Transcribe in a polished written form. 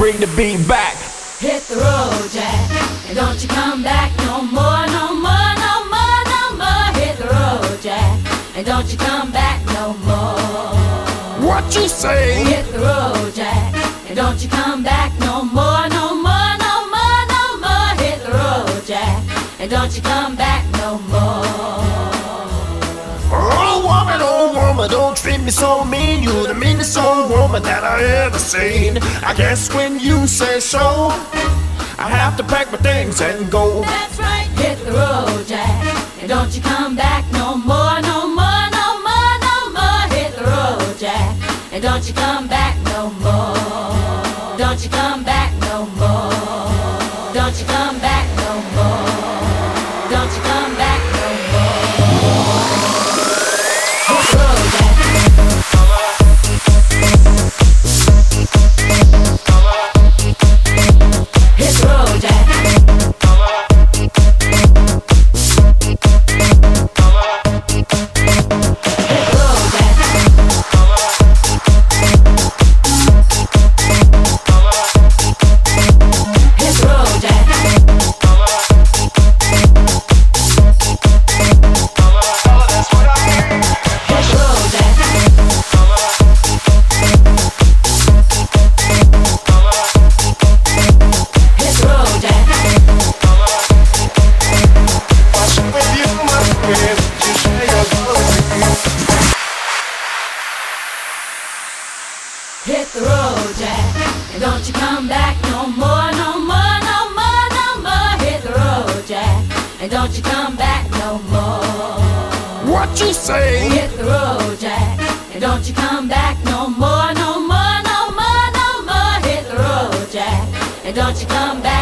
bring the beat back. Hit the road, Jack, and don't you come back no more, no more, no more, no more. Hit the road, Jack, and don't you come back no more. What you say? Hit the road, Jack, and don't you come back no more, no more, no more, no more. Hit the road, Jack, and don't you come back no more. Oh woman, don't treat me so mean. You're the meanest old woman that I ever seen. I guess when you say so, I have to pack my things and go. That's right. Hit the road, Jack, and don't you come back no more, no more, no more, no more. Hit the road, Jack, and don't you come back no more. Don't you come back no more. Don't you come back no more. Don't you come back no more. Hit the road, Jack. Hit the road, Jack. Hit the road, Jack, and don't you come back no more, no more, no more, no more. Hit the road, Jack, and don't you come back no more. What you say? Hit the road, Jack, and don't you come back no more, no more, no more, no more. Hit the road, Jack, and don't you come back.